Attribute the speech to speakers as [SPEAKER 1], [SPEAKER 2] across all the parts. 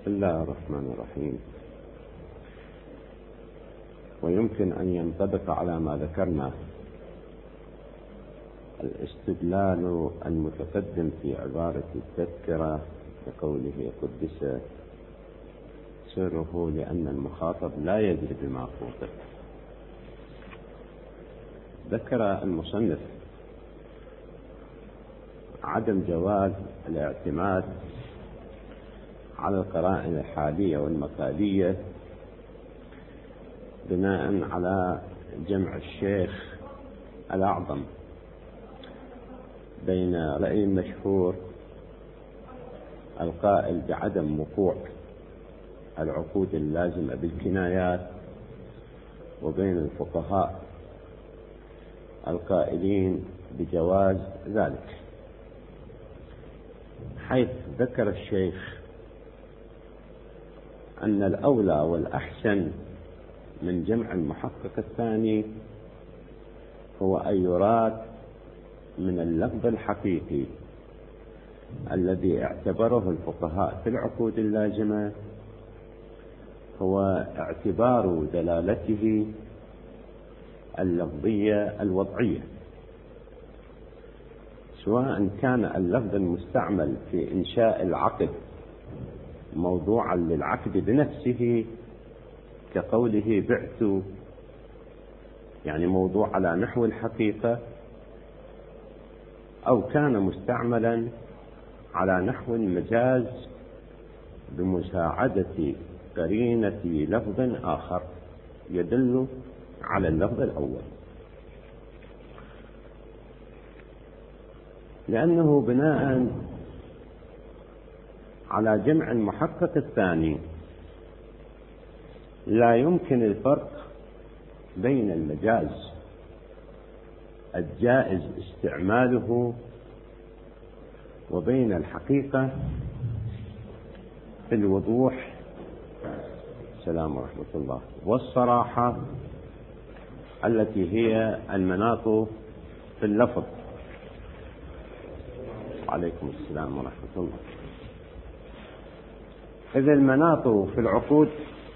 [SPEAKER 1] بسم الله الرحمن الرحيم. ويمكن أن ينطبق على ما ذكرنا الاستدلال المتقدم في عبارة التذكرة بقوله قدس سره لأن المخاطب لا يدري بما خاطب. ذكر المصنف عدم جواز الاعتماد على القرائن الحالية والمقالية بناء على جمع الشيخ الأعظم بين رأي مشهور القائل بعدم وقوع العقود اللازمة بالكنايات، وبين الفقهاء القائلين بجواز ذلك، حيث ذكر الشيخ أن الأولى والأحسن من جمع المحقق الثاني هو أن يراد من اللفظ الحقيقي الذي اعتبره الفقهاء في العقود اللازمة هو اعتبار دلالته اللفظية الوضعية، سواء كان اللفظ المستعمل في إنشاء العقد موضوعا للعقد بنفسه كقوله بعت، يعني موضوع على نحو الحقيقة، أو كان مستعملا على نحو المجاز بمساعدة قرينة لفظ آخر يدل على اللفظ الأول، لأنه بناء على جمع المحقق الثاني لا يمكن الفرق بين المجاز الجائز استعماله وبين الحقيقة في الوضوح، السلام ورحمة الله، والصراحة التي هي المناط في اللفظ. عليكم السلام ورحمة الله. إذ المناط في العقود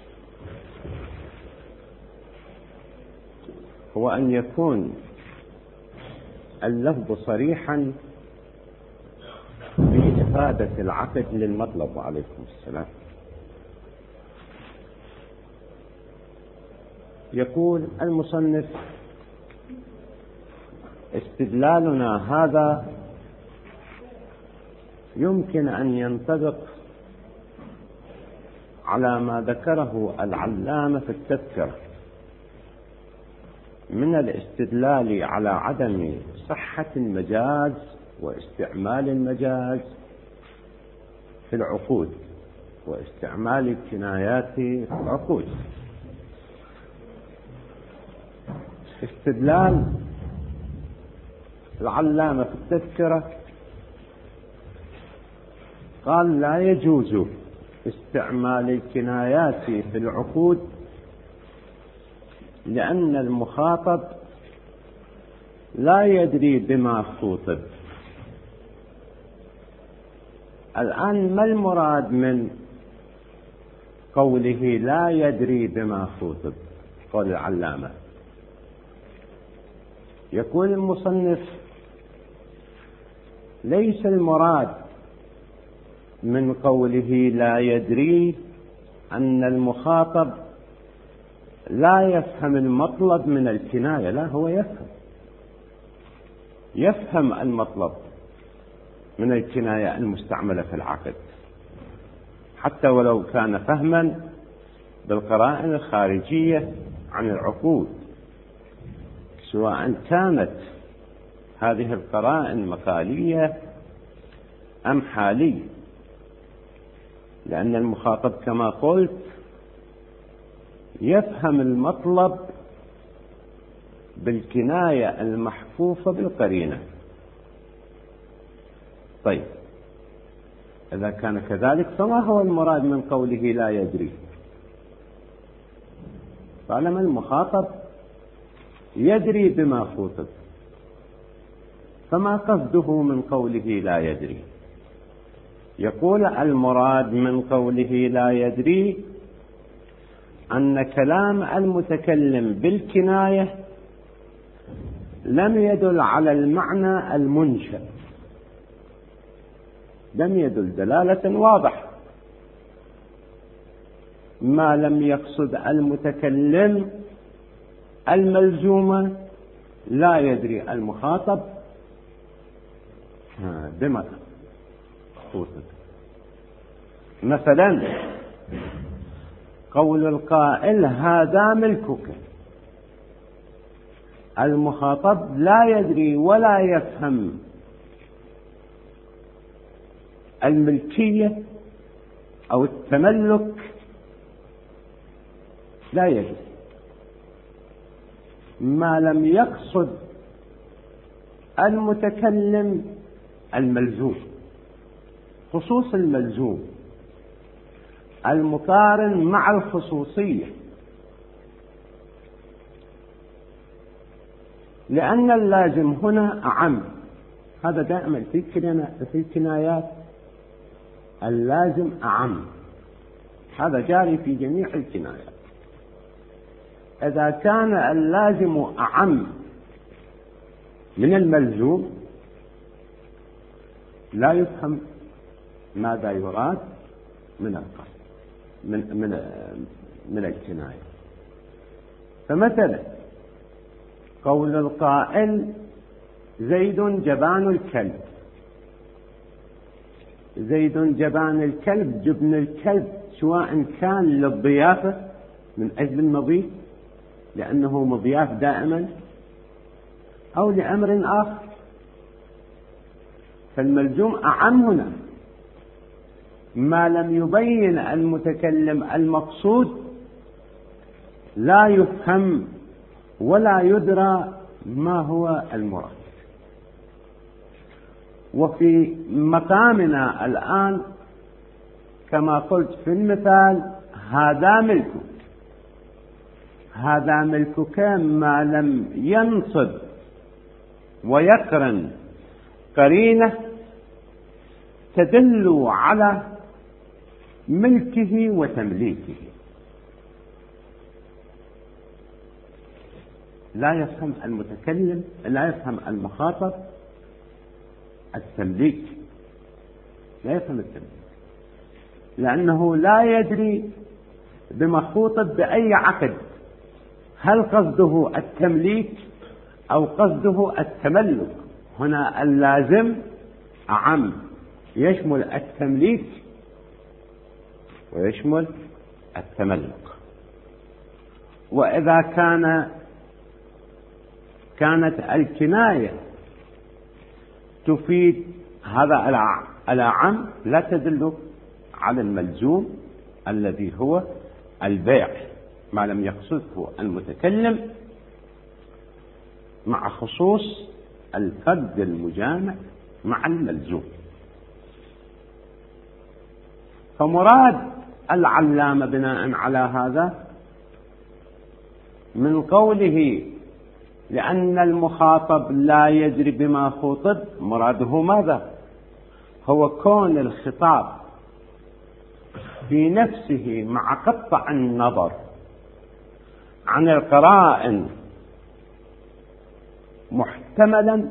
[SPEAKER 1] هو أن يكون اللفظ صريحا بإفادة العقد للمطلب. وعليكم السلام. يقول المصنف استدلالنا هذا يمكن أن ينطبق على ما ذكره العلامة في التذكرة من الاستدلال على عدم صحة المجاز واستعمال المجاز في العقود واستعمال الكنايات في العقود. استدلال العلامة في التذكرة قال لا يجوز استعمال الكنايات في العقود لأن المخاطب لا يدري بما خوطب. الآن ما المراد من قوله لا يدري بما خوطب؟ قول العلامة، يقول المصنف ليس المراد من قوله لا يدري أن المخاطب لا يفهم المطلب من الكناية، لا، هو يفهم المطلب من الكناية المستعملة في العقد، حتى ولو كان فهما بالقرائن الخارجية عن العقود، سواء كانت هذه القرائن مقالية أم حالية، لأن المخاطب كما قلت يفهم المطلب بالكناية المحفوفة بالقرينة. طيب، إذا كان كذلك فما هو المراد من قوله لا يدري؟ طالما المخاطب يدري بما خوطب فما قصده من قوله لا يدري؟ يقول المراد من قوله لا يدري أن كلام المتكلم بالكناية لم يدل على المعنى المنشأ، لم يدل دلالة واضحة. ما لم يقصد المتكلم الملزومة لا يدري المخاطب بما قصد. مثلا قول القائل هذا ملكك، المخاطب لا يدري ولا يفهم الملكية أو التملك، لا يدري. ما لم يقصد المتكلم الملزوم، خصوص الملزوم المقارن مع الخصوصية، لأن اللازم هنا أعم. هذا دائما في الكنايات اللازم أعم، هذا جاري في جميع الكنايات. إذا كان اللازم أعم من الملزوم لا يفهم ماذا يراد من القصد من الكناية. فمثلا قول القائل زيد جبان الكلب، زيد جبان الكلب، جبن الكلب سواء كان للضيافة من أجل المضيف لأنه مضياف دائما أو لأمر آخر، فالملزوم أعم هنا. ما لم يبين المتكلم المقصود لا يفهم ولا يدرى ما هو المراد. وفي مقامنا الآن كما قلت في المثال هذا ملكك، هذا ملكك ما لم ينصب ويقرن قرينة تدل على ملكه وتمليكه. لا يفهم المتكلم، لا يفهم المخاطب التمليك، لا يفهم التمليك، لأنه لا يدري بما خوطب بأي عقد، هل قصده التمليك أو قصده التملك. هنا اللازم أعم، يشمل التمليك ويشمل التملك. وإذا كانت الكناية تفيد هذا الأعم لا تدل على الملزوم الذي هو البيع، ما لم يقصده المتكلم مع خصوص الفرد المجامع مع الملزوم. فمراد العلامة بناء على هذا من قوله لأن المخاطب لا يدري بما خوطب، مراده ماذا؟ هو كون الخطاب في نفسه مع قطع النظر عن القرائن محتملا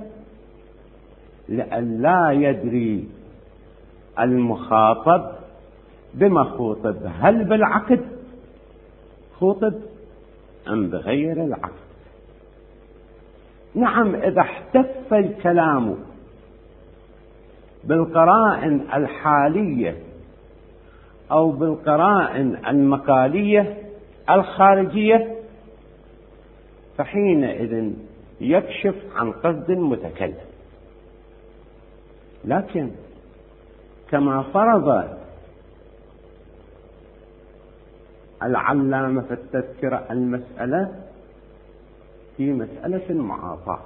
[SPEAKER 1] لأن لا يدري المخاطب بما خوطب، هل بالعقد خوطب أم بغير العقد. نعم، إذا احتف الكلام بالقرائن الحالية أو بالقرائن المقالية الخارجية فحينئذ يكشف عن قصد المتكلم. لكن كما فرض العلامة في التذكرة المسألة في مسألة المعاطاة،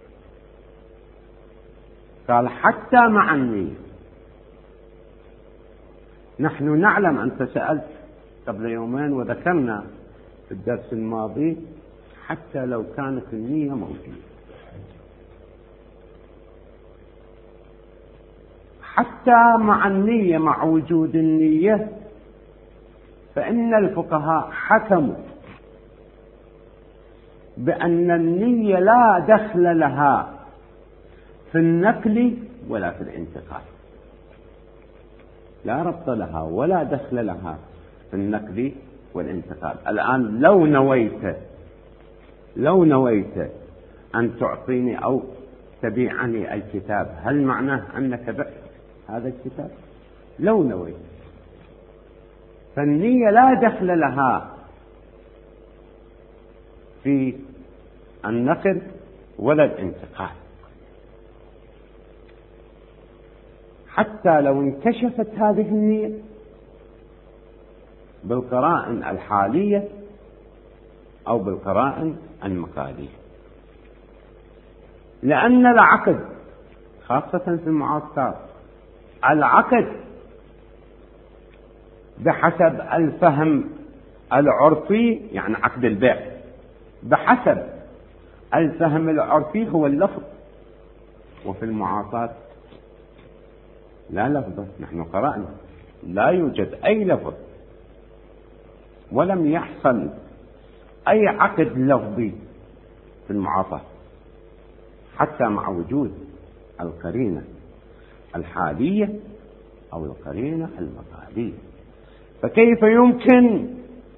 [SPEAKER 1] قال حتى مع النية. نحن نعلم، أنت سألت قبل يومين وذكرنا في الدرس الماضي حتى لو كانت النية موجودة، حتى حتى مع النية، مع وجود النية، فإن الفقهاء حكموا بأن النية لا دخل لها في النقل ولا في الانتقال، لا ربط لها ولا دخل لها في النقل والانتقال. الآن لو نويت أن تعطيني أو تبيعني الكتاب، هل معناه أنك بعت هذا الكتاب؟ لو نويت، فالنية لا دخل لها في النقل ولا الانتقال، حتى لو انكشفت هذه النية بالقرائن الحالية أو بالقرائن المقالية. لأن العقد خاصة في المعاصرات، العقد بحسب الفهم العرفي، يعني عقد البيع بحسب الفهم العرفي هو اللفظ، وفي المعاصرات لا لفظ. نحن قرأنا لا يوجد أي لفظ، ولم يحصل أي عقد لفظي في المعاصرة حتى مع وجود القرينة الحالية أو القرينة المقالية. فكيف يمكن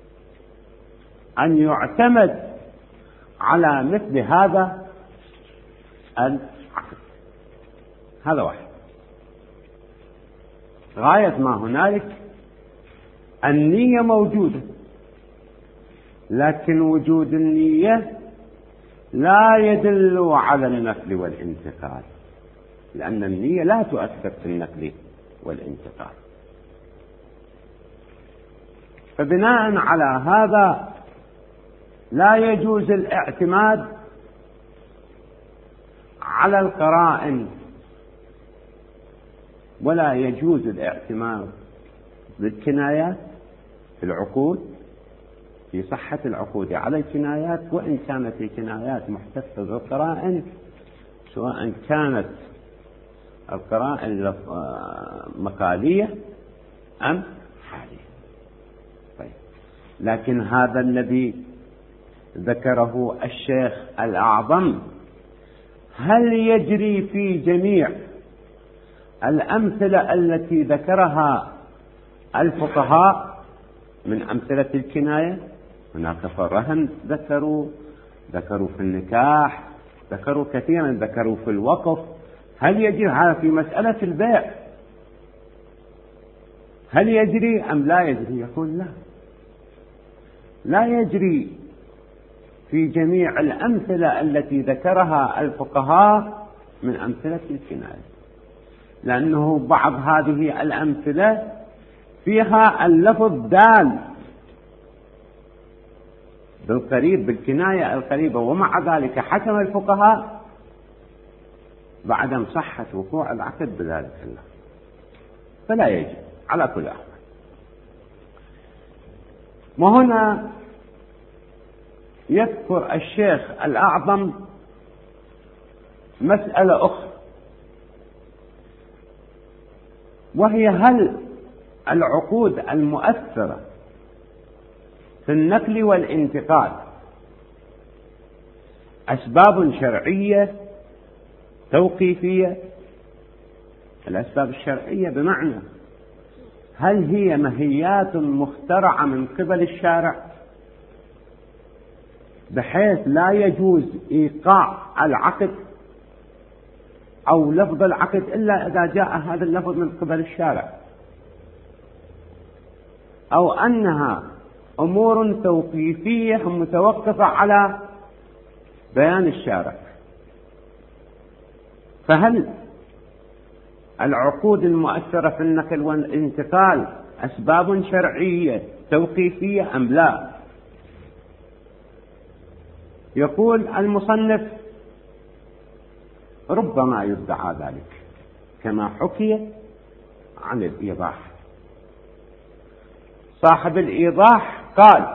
[SPEAKER 1] أن يعتمد على مثل هذا العقد؟ هذا واحد. غاية ما هنالك النية موجودة، لكن وجود النية لا يدل على النقل والانتقال، لأن النية لا تؤثر في النقل والانتقال. فبناء على هذا لا يجوز الاعتماد على القرائن، ولا يجوز الاعتماد بالكنايات في العقود، في صحة العقود على الكنايات، وإن كانت الكنايات محتفظة بالقرائن، سواء كانت القرائن مقالية أم حالية. طيب، لكن هذا الذي ذكره الشيخ الأعظم هل يجري في جميع الأمثلة التي ذكرها الفقهاء من أمثلة الكناية؟ هناك في الرهن ذكروا في النكاح، ذكروا كثيرا، ذكروا في الوقف. هل يجري هذا في مسألة البيع؟ هل يجري أم لا يجري؟ يقول لا يجري في جميع الأمثلة التي ذكرها الفقهاء من أمثلة الكناية، لأنه بعض هذه الأمثلة فيها اللفظ دال بالقريب، بالكناية القريبة، ومع ذلك حكم الفقهاء بعدم صحة وقوع العقد بذلك اللفظ، فلا يجب على كل أحوال. وهنا يذكر الشيخ الأعظم مسألة أخرى، وهي هل العقود المؤثرة في النقل والانتقال أسباب شرعية توقيفية؟ الأسباب الشرعية بمعنى هل هي ماهيات مخترعة من قبل الشارع بحيث لا يجوز إيقاع العقد أو لفظ العقد إلا إذا جاء هذا اللفظ من قبل الشارع، أو أنها أمور توقيفية متوقفة على بيان الشارع؟ فهل العقود المؤثرة في النقل والانتقال أسباب شرعية توقيفية أم لا؟ يقول المصنف ربما يدعى ذلك، كما حكي عن الإيضاح. صاحب الإيضاح قال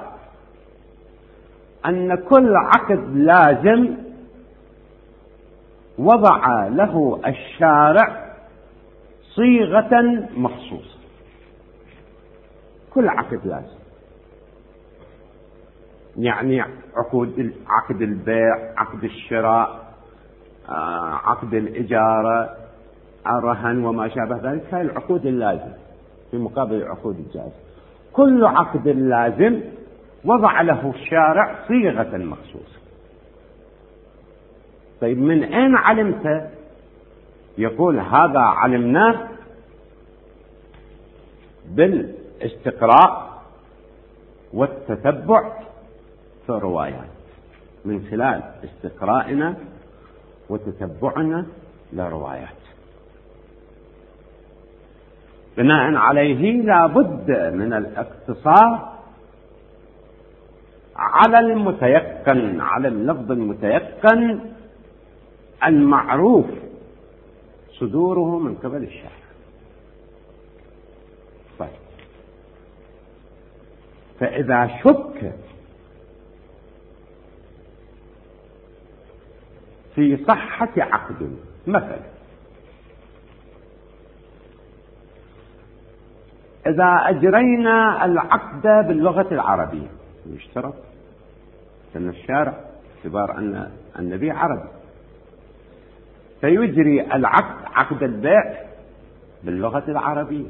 [SPEAKER 1] أن كل عقد لازم وضع له الشارع صيغة مخصوصة. كل عقد لازم، يعني عقد البيع، عقد الشراء، عقد الإجارة، الرهن وما شابه ذلك، هذه العقود اللازم في مقابل العقود الجائزة. كل عقد لازم وضع له الشارع صيغة مخصوصة. طيب من أين علمت؟ يقول هذا علمناه بالاستقراء والتتبع في الروايات، من خلال استقرائنا وتتبعنا للروايات. بناء عليه لا بد من الاقتصار على المتيقن، على اللفظ المتيقن المعروف صدوره من قبل الشارع. طيب، فإذا شك في صحة عقد، مثلا إذا أجرينا العقد باللغة العربية، يشترط أن الشارع باعتبار أن النبي عربي فيجري العقد، عقد البيع، باللغة العربية.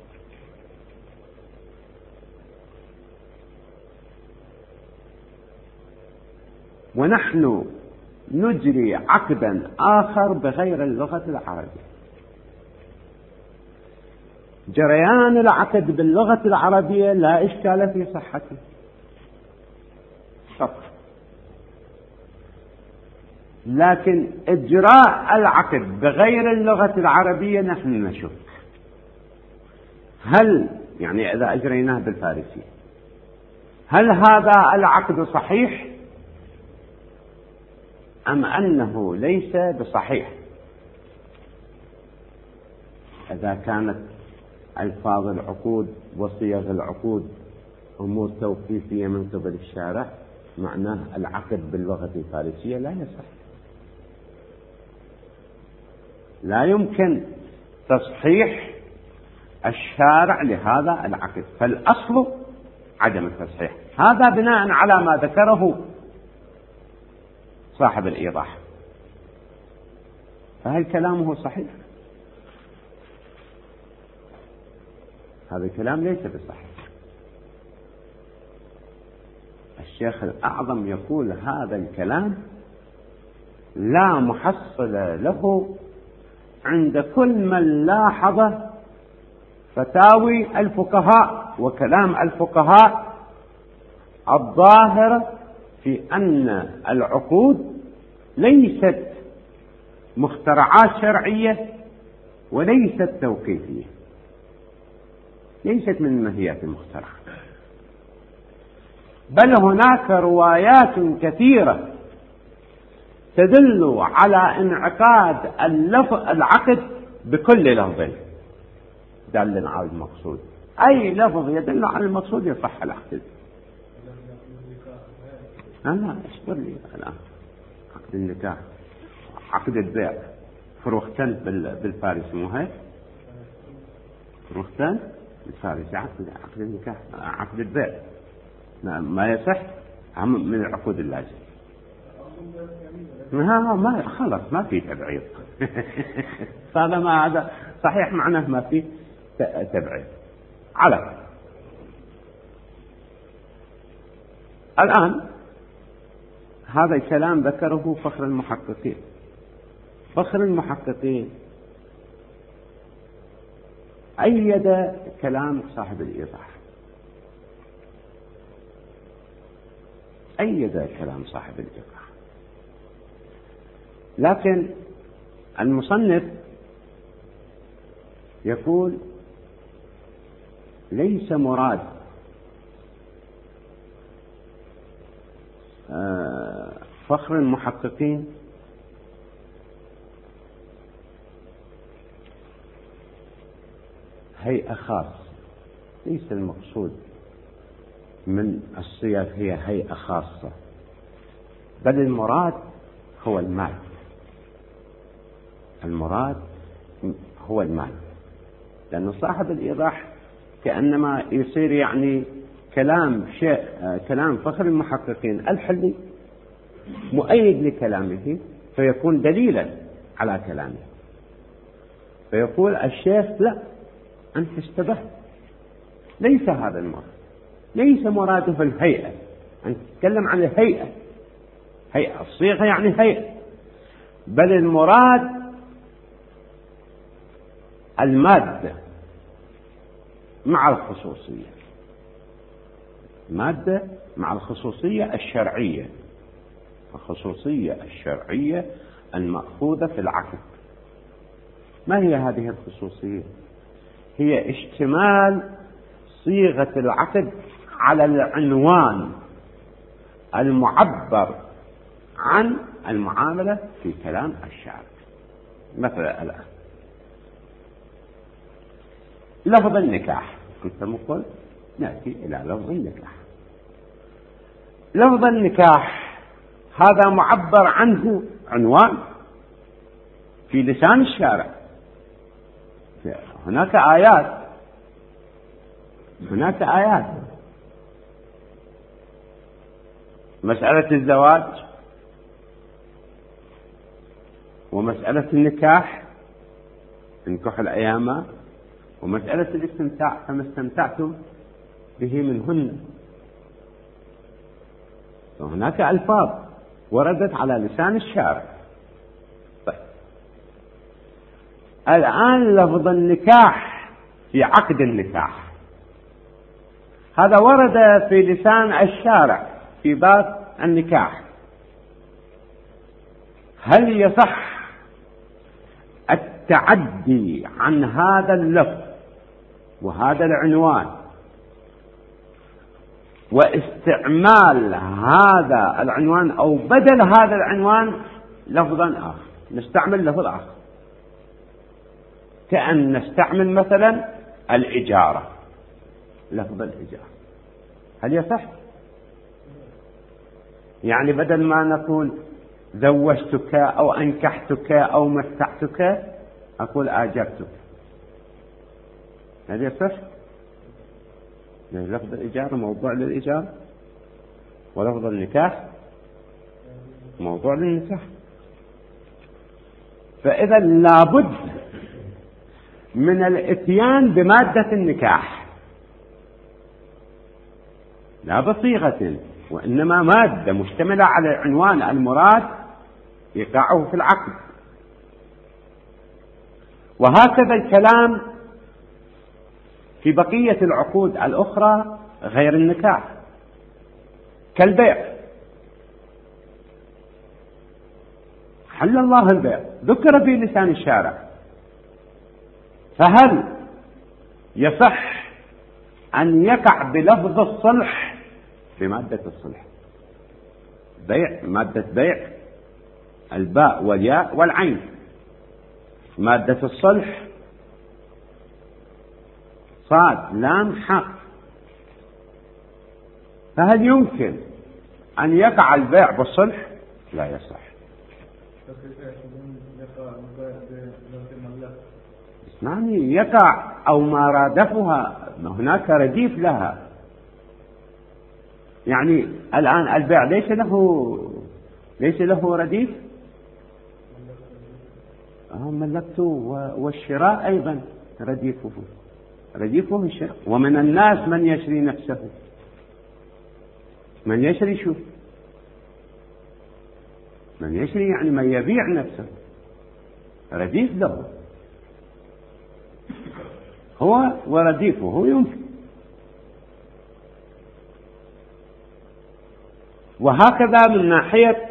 [SPEAKER 1] ونحن نجري عقدا آخر بغير اللغة العربية. جريان العقد باللغة العربية لا إشكال في صحته فقط، لكن إجراء العقد بغير اللغة العربية نحن نشك هل يعني إذا أجريناه بالفارسية هل هذا العقد صحيح أم أنه ليس بصحيح؟ إذا كانت ألفاظ العقود وصيغ العقود أمور توقيفية من قبل الشارع، معناه العقد باللغة الفارسية لا يصح، لا يمكن تصحيح الشارع لهذا العقد، فالأصل عدم التصحيح. هذا بناء على ما ذكره صاحب الإيضاح، فهل كلامه صحيح؟ هذا الكلام ليس بصحيح. الشيخ الأعظم يقول هذا الكلام لا محصل له عند كل من لاحظ فتاوي الفقهاء وكلام الفقهاء الظاهر في أن العقود ليست مخترعات شرعية وليست توقيفية، ليست من ماهيات المخترع، بل هناك روايات كثيرة تدل على انعقاد العقد بكل لفظ دال على المقصود. أي لفظ يدل على المقصود يصح العقد. لا اشبر لي الآن عقد النكاح، عقد البيع، فروختن بالفارس، مو هيك؟ فروختن بالفارس عقد النكاح، عقد البيع ما يصح من العقود اللازمة. ما خلص ما في تبعيض. هذا ما هذا صحيح، معناه ما في تبعيض. على الآن هذا الكلام ذكره فخر المحققين. فخر المحققين أيد كلام صاحب الإيضاح، أيد كلام صاحب الإيضاح، لكن المصنف يقول ليس مراد فخر المحققين هيئة خاصة، ليس المقصود من الصيغ هي هيئة خاصة، بل المراد هو المال، المراد هو المال. لأنه صاحب الإيضاح كأنما يصير يعني كلام فخر المحققين الحلي مؤيد لكلامه، فيكون دليلا على كلامه. فيقول الشيخ: لا، أنت اشتبهت، ليس هذا المراد، ليس مراده الهيئة، أنت تتكلم عن الهيئة، هيئة الصيغة يعني هيئة، بل المراد المادة مع الخصوصية، مادة مع الخصوصية الشرعية، الخصوصية الشرعية المأخوذة في العقد. ما هي هذه الخصوصية؟ هي اشتمال صيغة العقد على العنوان المعبر عن المعاملة في كلام الشارع. مثلا الآن لفظ النكاح، كنت مقول نأتي إلى لفظ النكاح. لفظ النكاح هذا معبر عنه عنوان في لسان الشارع. هناك آيات مسألة الزواج ومسألة النكاح، انكحوا الأيام، ومسألة الاستمتاع فما استمتعتم به منهن. وهناك ألفاظ وردت على لسان الشارع. طيب، الآن لفظ النكاح في عقد النكاح هذا ورد في لسان الشارع في باب النكاح. هل يصح التعدي عن هذا اللفظ وهذا العنوان واستعمال هذا العنوان أو بدل هذا العنوان لفظا آخر؟ نستعمل لفظ آخر، كأن نستعمل مثلا الإجارة، لفظ الإجارة، هل يصح؟ يعني بدل ما نقول زوجتك أو أنكحتك أو متعتك أقول آجرتك، هل يصح؟ لفظ الإجارة موضوع للإجارة، ولفظ النكاح موضوع للنكاح. فإذا لابد من الإتيان بمادة النكاح، لا بصيغة، وإنما مادة مشتملة على العنوان المراد إيقاعه في العقد. وهكذا الكلام في بقية العقود الأخرى غير النكاح، كالبيع، حل الله البيع، ذكر في لسان الشارع، فهل يصح أن يقع بلفظ الصلح بمادة الصلح؟ بيع، مادة بيع الباء والياء والعين، مادة الصلح صاد لام حاء، فهل يمكن أن يقع البيع بالصلح؟ لا يصح. اسمعني، يقع أو ما رادفها، هناك رديف لها. يعني الآن البيع ليس له رديف، ملكته، والشراء أيضا رديفه الشراء. ومن الناس من يشري نفسه، من يشري شو؟ من يشري يعني من يبيع نفسه، رديف له هو ورديفه يمكن. وهكذا من ناحية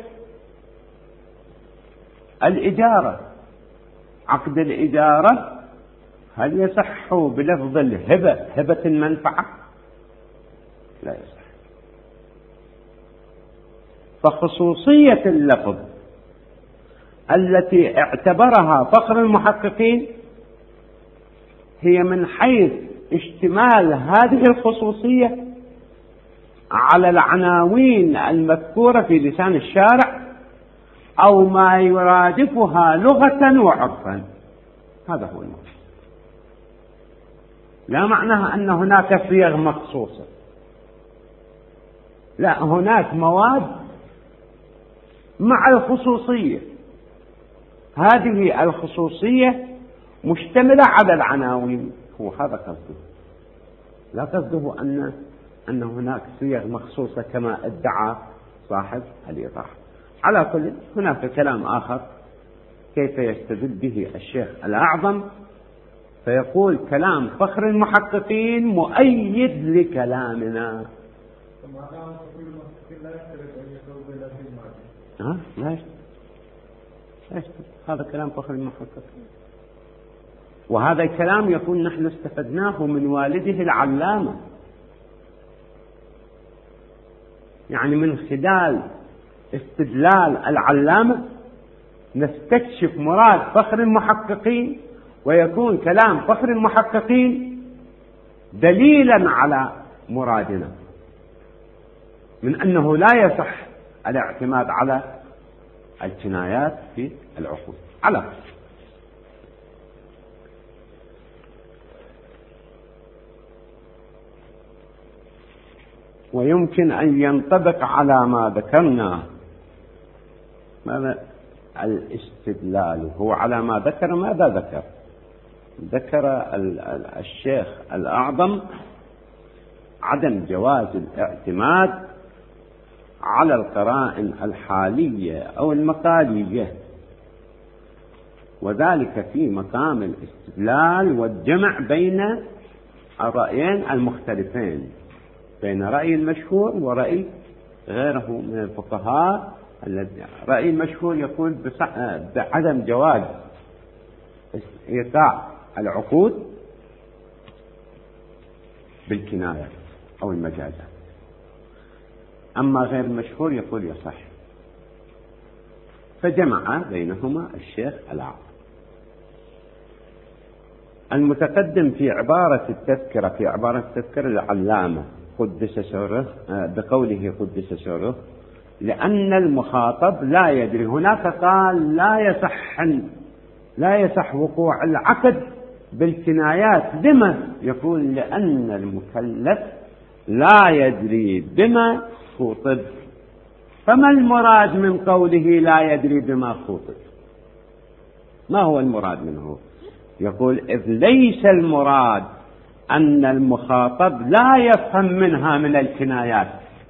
[SPEAKER 1] الإجارة، عقد الإجارة هل يصح بلفظ الهبة، هبة المنفعة؟ لا يصح. فخصوصية اللفظ التي اعتبرها فخر المحققين هي من حيث اشتمال هذه الخصوصية على العناوين المذكورة في لسان الشارع أو ما يرادفها لغة وعرفا. هذا هو المقصود. لا معناها أن هناك صيغ مخصوصة، لا، هناك مواد مع الخصوصية، هذه الخصوصية مشتملة على العناوين، هو هذا قصده، لا قصده أن هناك صيغ مخصوصة كما ادعى صاحب الإيضاح. على كل، هناك كلام آخر كيف يستدل به الشيخ الأعظم، فيقول كلام فخر المحققين مؤيد لكلامنا. لا يشترط، هذا كلام فخر المحققين، وهذا الكلام يقول نحن استفدناه من والده العلامة، يعني من خلال استدلال العلامة نستكشف مراد فخر المحققين، ويكون كلام فخر المحققين دليلا على مرادنا من أنه لا يصح الاعتماد على الكنايات في العقود. على ويمكن أن ينطبق على ما ذكرنا. ماذا الاستدلال هو على ما ذكر؟ ماذا ذكر الشيخ الأعظم عدم جواز الاعتماد على القرائن الحالية أو المقالية، وذلك في مقام الاستدلال والجمع بين الرأيين المختلفين، بين رأي المشهور ورأي غيره من الفقهاء. رأي المشهور يقول بعدم جواز إيقاع العقود بالكناية أو المجازات، أما غير المشهور يقول يصح، فجمع بينهما الشيخ الأعظم. المتقدم في عبارة التذكرة العلامة قدس سره بقوله قدس سره لأن المخاطب لا يدري، هناك قال لا يصح وقوع العقد بالكنايات، بما يقول لأن المكلف لا يدري بما خوطب. فما المراد من قوله لا يدري بما خوطب؟ ما هو المراد منه؟ يقول إذ ليس المراد أن المخاطب لا يفهم منها من الكنايات،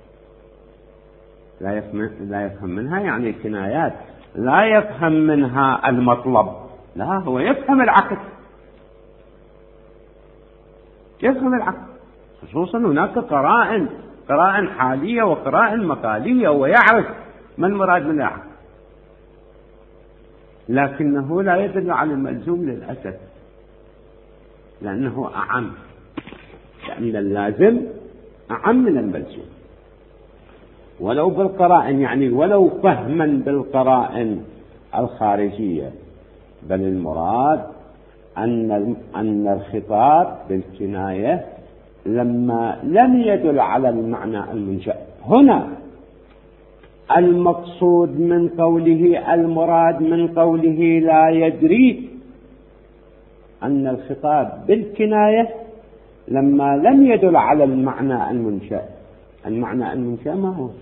[SPEAKER 1] لا يفهم منها يعني الكنايات، لا يفهم منها المطلب، لا، هو يفهم العقد، خصوصا هناك قرائن حالية وقرائن مقالية، ويعرف ما المراد من العقد، لكنه لا يدل على الملزوم للأسف، لأنه أعم، لأن اللازم أعم من الملزوم، ولو بالقرائن، يعني ولو فهما بالقرائن الخارجية، بل المراد أن الخطاب بالكناية لما لم يدل على المعنى المنشأ. هنا المقصود من قوله، المراد من قوله لا يدري، أن الخطاب بالكناية لما لم يدل على المعنى المنشأ. المعنى المنشأ ما هو؟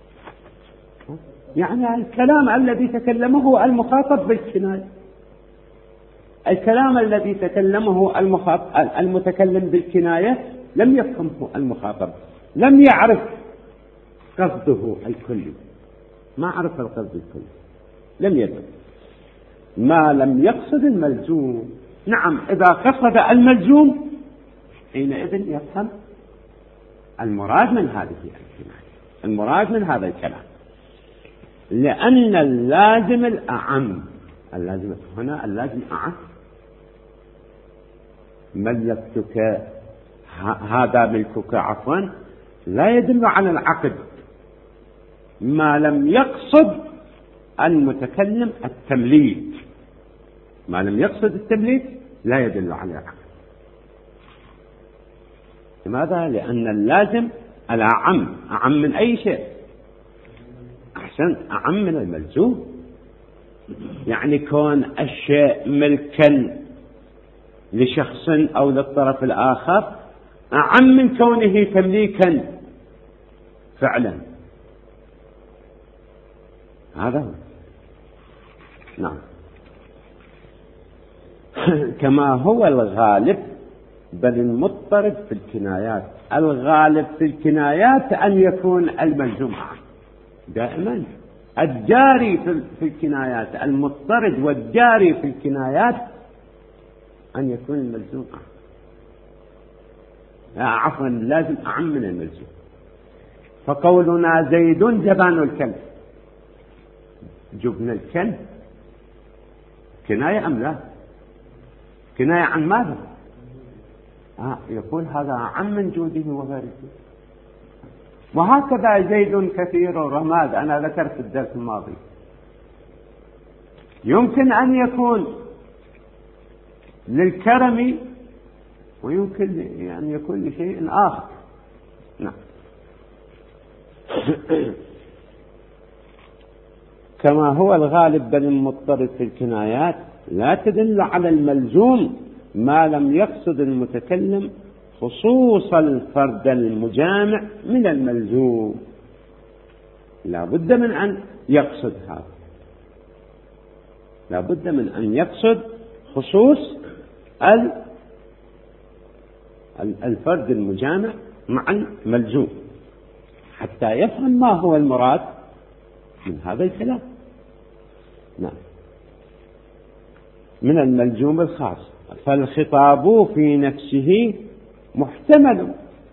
[SPEAKER 1] يعني الكلام الذي تكلمه المخاطب بالكناية، الكلام الذي تكلمه المتكلم بالكناية لم يفهمه المخاطب، لم يعرف قصده الكلي، ما عرف القصد الكلي، لم يدرك ما لم يقصد الملزوم. نعم، إذا قصد الملزوم حينئذ يفهم المراد من هذه الكناية، المراد من هذا الكلام، لأن اللازم الأعم، اللازم هنا اللازم أعم، ملكتك، هذا ملكك، عفوا، لا يدل على العقد ما لم يقصد المتكلم التمليك، ما لم يقصد التمليك لا يدل على العقد. لماذا؟ لأن اللازم الأعم، أعم من أي شيء، أحسن، أعم من الملزوم، يعني كون الشيء ملكا لشخص أو للطرف الآخر أعم من كونه تمليكا فعلا. هذا هو. نعم. كما هو الغالب بل المضطرد في الكنايات. الغالب في الكنايات أن يكون الملزوم دائما. الجاري في الكنايات، المضطرد والجاري في الكنايات أن يكون الملزوم عفوا لازم أعم من الملزوم. فقولنا زيد جبان الكلب، جبن الكلب كناية أم لا؟ كناية عن ماذا؟ يقول هذا عن من جوده وغيره. وهكذا زيد كثير الرماد، أنا ذكرت في الدرس الماضي، يمكن أن يكون للكرم ويمكن أن يكون لشيء آخر. نعم. كما هو الغالب بل المضطرد في الكنايات لا تدل على الملزوم ما لم يقصد المتكلم خصوص الفرد المجامع من الملزوم. لا بد من أن يقصد هذا، لا بد من أن يقصد خصوص الفرد المجامع مع الملزوم حتى يفهم ما هو المراد من هذا الكلام. نعم. من الملزوم الخاص. فالخطاب في نفسه محتمل،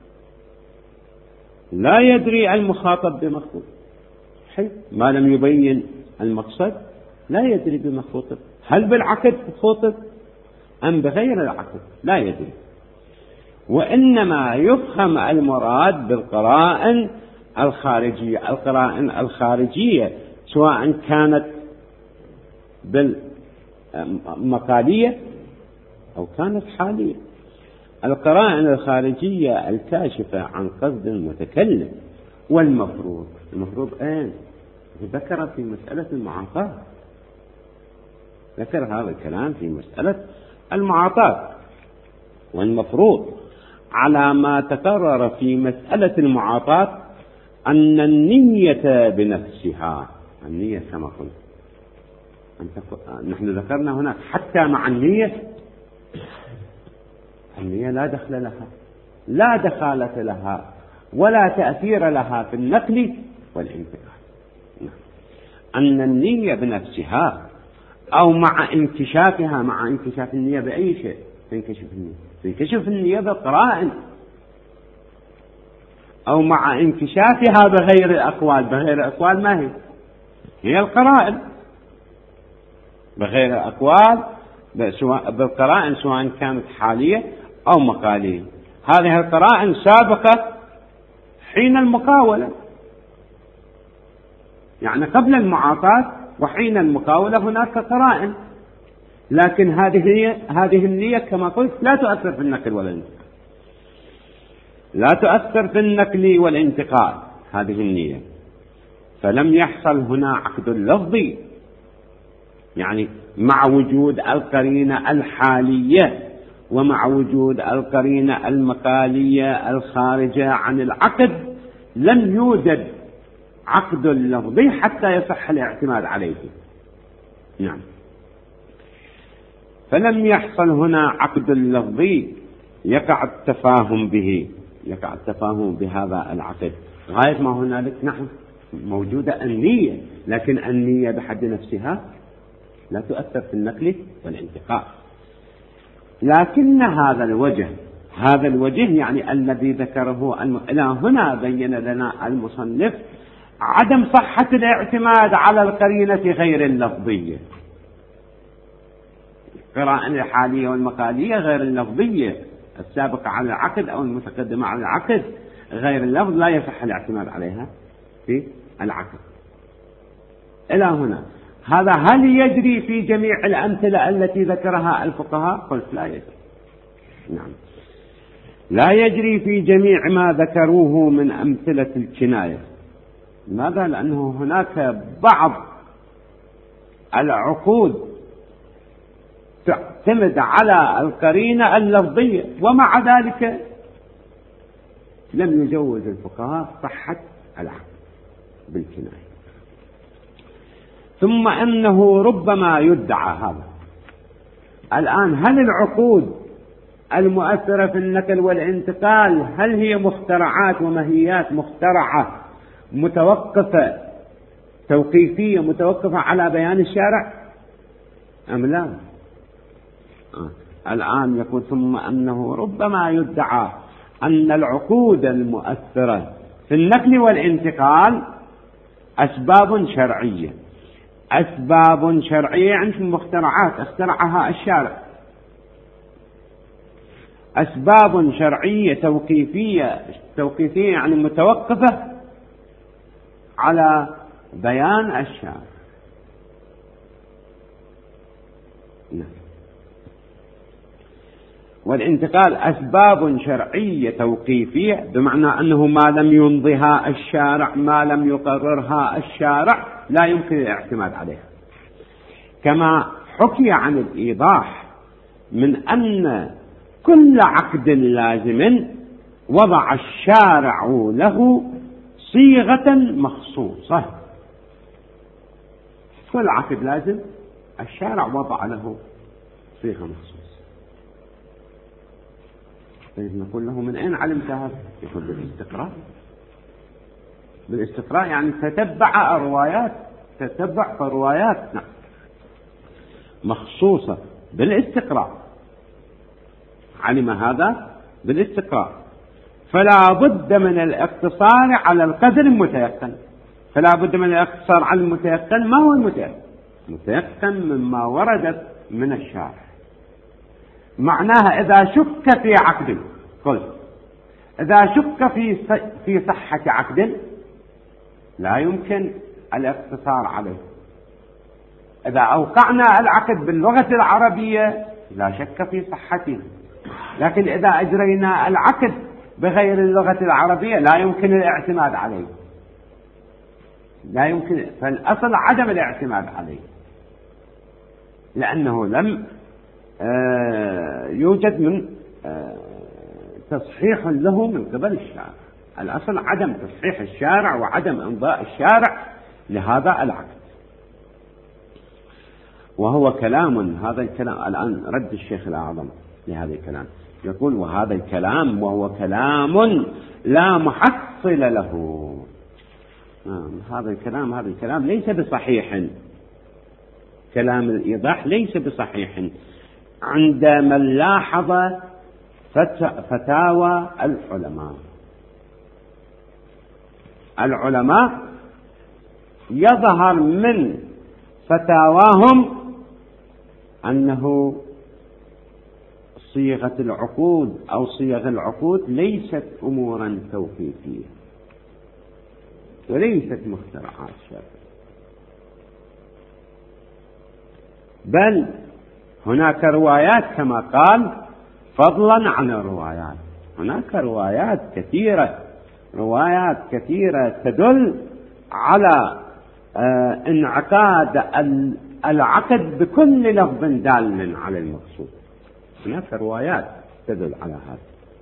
[SPEAKER 1] لا يدري المخاطب بمخطوب، ما لم يبين المقصد لا يدري بمخطوب، هل بالعقد خطب أم بغير العقد لا يدري. وإنما يفهم المراد بالقرائن الخارجية. القرائن الخارجية سواء كانت بالمقالية أو كانت حالية. القرائن الخارجية الكاشفة عن قصد المتكلم. والمفروض، المفروض أين؟ ذكر في مسألة المعاطاة، ذكر هذا الكلام في مسألة المعاطاة. والمفروض على ما تكرر في مسألة المعاطاة أن النية بنفسها، النية كما قلت نحن ذكرنا هنا حتى مع النية لا دخل لها، لا دخالة لها ولا تأثير لها في النقل والانتقال. أن النية بنفسها أو مع انكشافها، مع انكشاف النية بأي شيء تنكشف النية بالقرائن، أو مع انكشافها بغير الأقوال. بغير الأقوال ما هي القرائن، بغير الأقوال بالقرائن سواء كانت حالية أو مقالية. هذه القرائن سابقة حين المقاولة، يعني قبل المعاطاة وحين المقاولة هناك قرائن، لكن هذه النية كما قلت لا تؤثر في النقل والانتقال، لا تؤثر في النقل والانتقال هذه النية. فلم يحصل هنا عقد لفظي، يعني مع وجود القرينة الحالية ومع وجود القرينة المقالية الخارجة عن العقد لم يوجد عقد لفظي حتى يصح الاعتماد عليه. نعم. فلم يحصل هنا عقد لفظي يقع التفاهم بهذا العقد. غاية ما هنالك نعم موجودة النية، لكن النية بحد نفسها لا تؤثر في النقل والانتقال. لكن هذا الوجه يعني الذي ذكره إلى هنا بين لنا المصنف عدم صحة الاعتماد على القرينة غير اللفظية. القرائن الحالية والمقالية غير اللفظية السابقة على العقد أو المتقدمة على العقد غير اللفظ لا يصح الاعتماد عليها في العقد. إلى هنا هذا هل يجري في جميع الأمثلة التي ذكرها الفقهاء؟ قلت لا يجري. نعم، لا يجري في جميع ما ذكروه من أمثلة الكناية. لماذا؟ لأنه هناك بعض العقود تعتمد على القرينة اللفظية، ومع ذلك لم يجوز الفقهاء صحة العقد بالكناية. ثم أنه ربما يدعى هذا الآن، هل العقود المؤثرة في النقل والانتقال هل هي مخترعات ومهيات مخترعة متوقفة توقيفية متوقفة على بيان الشارع أم لا؟ الآن يقول ثم أنه ربما يدعى أن العقود المؤثرة في النقل والانتقال أسباب شرعية. أسباب شرعية يعني مخترعات اخترعها الشارع، أسباب شرعية توقيفية يعني متوقفة على بيان الشارع. والانتقال أسباب شرعية توقيفية بمعنى أنه ما لم يمضها الشارع، ما لم يقررها الشارع لا يمكن الاعتماد عليها. كما حكي عن الإيضاح من أن كل عقد لازم وضع الشارع له صيغة مخصوصة. كل عقد لازم الشارع وضع له صيغة مخصوصة. نقول له من أين علمت هذا؟ يقول بالاستقراء. بالاستقراء يعني تتبع الروايات، تتبع الروايات مخصوصة بالاستقراء، علم هذا بالاستقراء. فلا بد من الاقتصار على القدر المتيقن. فلا بد من الاقتصار على المتيقن. ما هو المتيقن؟ متيقن مما وردت من الشارع. معناها إذا شك في عقد، قلت إذا شك في صحة عقد لا يمكن الاقتصار عليه. إذا أوقعنا العقد باللغة العربية لا شك في صحته، لكن إذا أجرينا العقد بغير اللغة العربية لا يمكن الاعتماد عليه، لا يمكن. فالأصل عدم الاعتماد عليه، لأنه لم يوجد من تصحيح له من قبل الشارع. الأصل عدم تصحيح الشارع وعدم إمضاء الشارع لهذا العقد. وهو كلام، هذا الكلام الآن رد الشيخ الأعظم لهذا الكلام، يقول وهذا الكلام وهو كلام لا محصل له. هذا الكلام ليس بصحيح. كلام الإيضاح ليس بصحيح عند من لاحظ فتاوى العلماء يظهر من فتاواهم أنه صيغة العقود أو صيغ العقود ليست أمورا توقيفية وليست مخترعات شرعية، بل هناك روايات كما قال فضلا عن الروايات. هناك روايات كثيرة تدل على انعقاد العقد بكل لفظ دال على المقصود. هناك روايات تدل على هذا،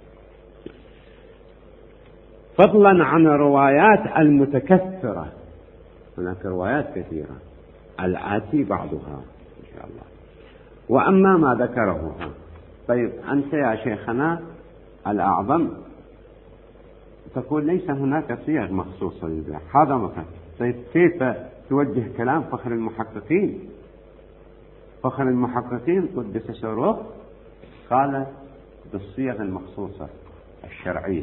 [SPEAKER 1] فضلا عن الروايات المتكثرة. هناك روايات كثيرة الآتي بعضها إن شاء الله. وأما ما ذكره طيب أنت يا شيخنا الأعظم تقول ليس هناك صيغ مخصوصة للبيع، هذا مثلا. طيب كيف توجه كلام فخر المحققين؟ فخر المحققين قدس سره قال بالصيغ المخصوصة الشرعية،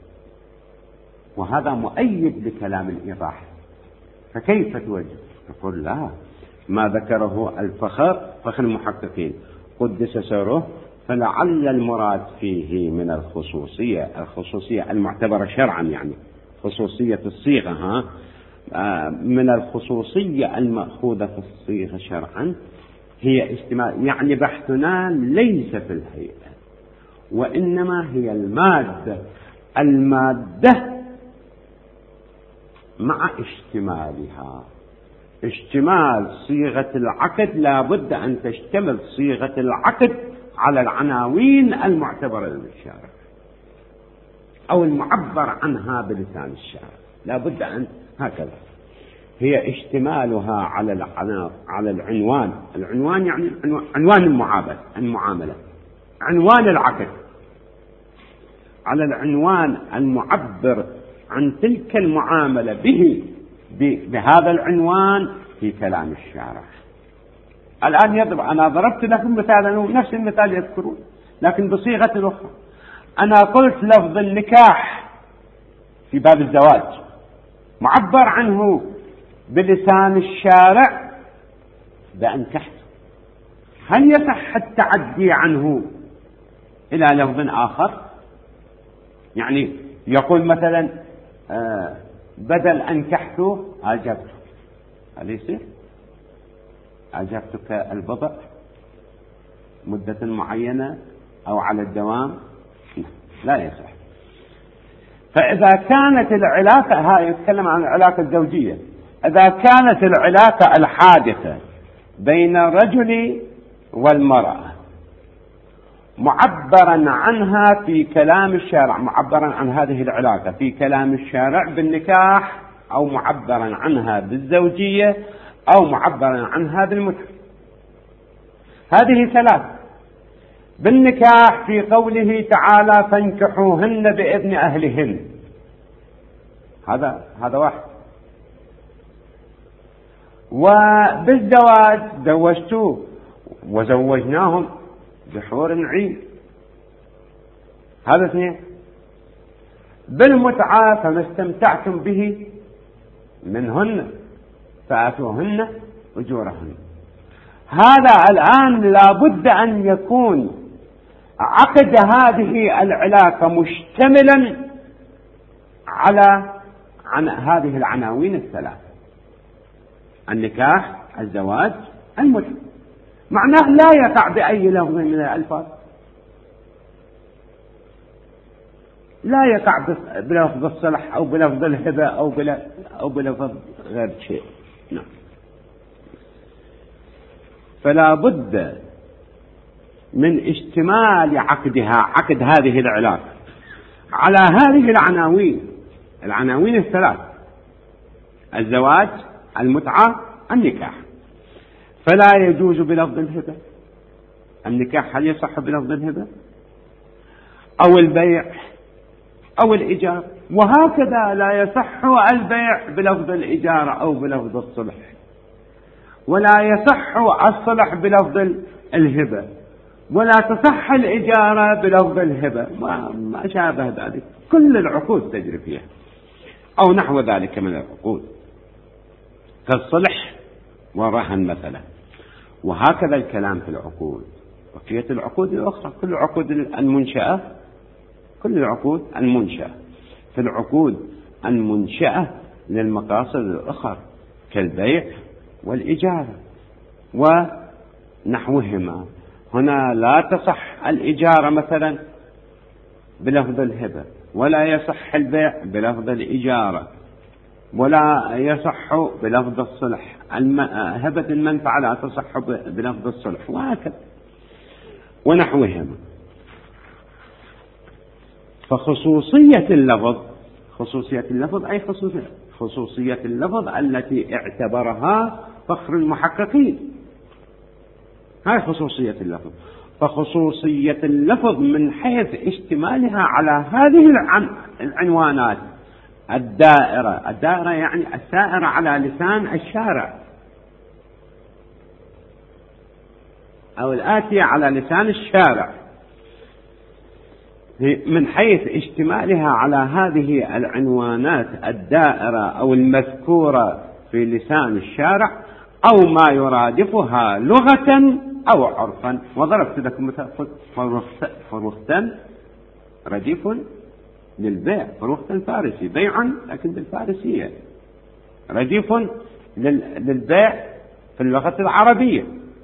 [SPEAKER 1] وهذا مؤيد لكلام الإيضاح. فكيف توجه؟ تقول لا، ما ذكره فخر المحققين قدس سره فلعل المراد فيه من الخصوصية المعتبرة شرعا، يعني خصوصية الصيغة من الخصوصية المأخوذة في الصيغة شرعا هي اشتمال، يعني بحثنا ليس في الهيئة وإنما هي المادة مع اشتمالها. اشتمال صيغة العقد لا بد أن تشتمل صيغة العقد على العناوين المعتبرة للشارع أو المعبر عنها بلسان الشارع، لا بد أن هكذا. هي اشتمالها على العنوان. العنوان يعني عنوان المعاملة، عنوان العقد، على العنوان المعبر عن تلك المعاملة بهذا العنوان في كلام الشارع. الآن أنا ضربت لكم مثالا نفس المثال يذكرون لكن بصيغة أخرى. أنا قلت لفظ النكاح في باب الزواج معبر عنه بلسان الشارع بأنكحت، هل يصح التعدي عنه إلى لفظ آخر؟ يعني يقول مثلا بدل أنكحت أجبت، هل يصير أجبتك البضع مدة معينة أو على الدوام؟ لا يصح. فإذا كانت العلاقة، هاي يتكلم عن العلاقة الزوجية، إذا كانت العلاقة الحادثة بين الرجل والمرأة معبرا عنها في كلام الشارع، معبرا عن هذه العلاقة في كلام الشارع بالنكاح، أو معبرا عنها بالزوجية، أو معبرا عنها بالمتعة، هذه ثلاث. بالنكاح في قوله تعالى فانكحوهن بإذن أهلهن، هذا واحد. وبالزواج زوجتوه وزوجناهم بحور عين، هذا اثنين. بالمتعة فما استمتعتم به منهن فآتوهن أجورهن. هذا الآن لابد أن يكون عقد هذه العلاقة مشتملا عن هذه العناوين الثلاث: النكاح، الزواج، المتعة. معناه لا يقع بأي لفظ من الألفاظ، لا يقع بلفظ الصلح أو بلفظ الهبة أو بلفظ غير شيء. نعم. فلا بد من اشتمال عقد هذه العلاقة على هذه العناوين الثلاث: الزواج، المتعة، النكاح. فلا يجوز بلفظ الهبة. النكاح هل يصح بلفظ الهبة أو البيع أو الإيجار؟ وهكذا لا يصح البيع بلفظ الإيجار أو بلفظ الصلح، ولا يصح الصلح بلفظ الهبة، ولا تصح الإجارة بلفظ الهبة، ما شابه ذلك. كل العقود تجري فيها أو نحو ذلك من العقود كالصلح والرهن مثلا. وهكذا الكلام في العقود، بقية العقود الأخرى، كل العقود المنشأة في العقود المنشأة للمقاصد الأخرى كالبيع والإجارة ونحوهما. هنا لا تصح الإجارة مثلا بلفظ الهبة، ولا يصح البيع بلفظ الإجارة، ولا يصح بلفظ الصلح. هبة المنفعة لا تصح بلفظ الصلح، وهكذا ونحوهما. فخصوصية اللفظ أي خصوصية اللفظ التي اعتبرها فخر المحققين، هاي خصوصية اللفظ. فخصوصية اللفظ من حيث اشتمالها على هذه العنوانات الدائرة يعني السائرة على لسان الشارع أو الآتية على لسان الشارع، من حيث اشتمالها على هذه العنوانات الدائرة أو المذكورة في لسان الشارع أو ما يرادفها لغة أو عرفا. وضربت لكم مثال: فروختان رديف للبيع، فروختان فارسي، بيعا لكن بالفارسية، رديف للبيع في اللغة العربية.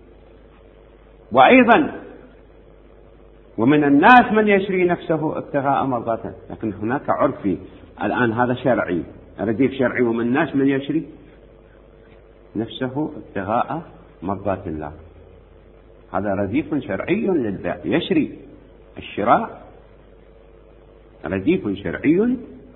[SPEAKER 1] وأيضا ومن الناس من يشري نفسه ابتغاء مرضاته، لكن هناك عرفي الآن، هذا شرعي، رديف شرعي. ومن الناس من يشري نفسه ابتغاء مرضات الله. هذا رديف شرعي للبيع، يشري الشراء رديف شرعي.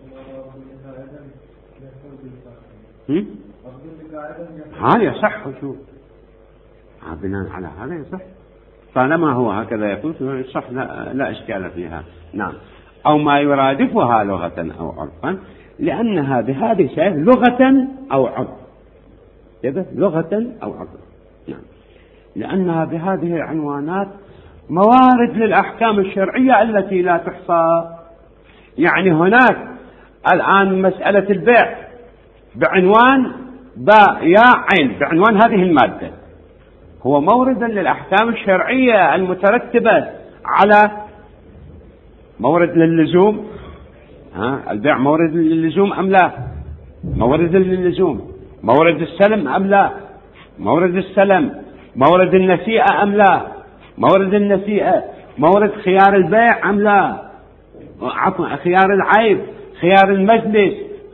[SPEAKER 1] هذا يصح، وشو بناء على هذا يصح طالما هو هكذا يقول يصح، لا إشكال فيها. نعم. أو ما يرادفها لغة أو عرفا، لأنها بهذه شيء لغة أو عرف، لغة أو عرف. نعم. لأنها بهذه العنوانات موارد للأحكام الشرعية التي لا تحصى. يعني هناك الآن مسألة البيع بعنوان باء ياء عين، بعنوان هذه المادة، هو موردا للأحكام الشرعية المترتبة على مورد للزوم. البيع مورد للزوم أم لا؟ مورد للزوم. مورد السلم أم لا؟ مورد السلم. مورد النسيئة أم لا؟ مورد النسيئة. مورد خيار البيع أم لا؟ عفوا، خيار العيب، خيار المجلس،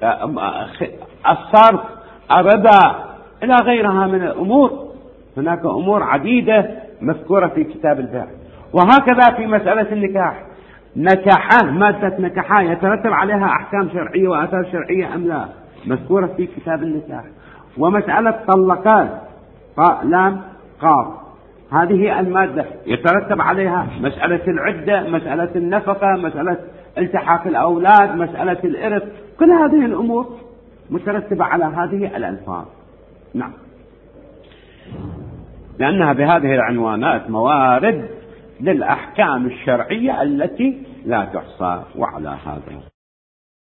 [SPEAKER 1] الصرف، الربا، إلى غيرها من الأمور. هناك أمور عديدة مذكورة في كتاب البيع. وهكذا في مسألة النكاح، نكاحة، مادة نكاحة يترتب عليها أحكام شرعية وآثار شرعية أم لا؟ مذكورة في كتاب النكاح. ومسألة طلقات، طاء لام قاف، هذه المادة يترتب عليها مسألة العدة، مسألة النفقة، مسألة التحاق الأولاد، مسألة الإرث، كل هذه الأمور مترتبة على هذه الألفاظ. نعم. لأنها بهذه العنوانات موارد للأحكام الشرعية التي لا تحصى. وعلى هذا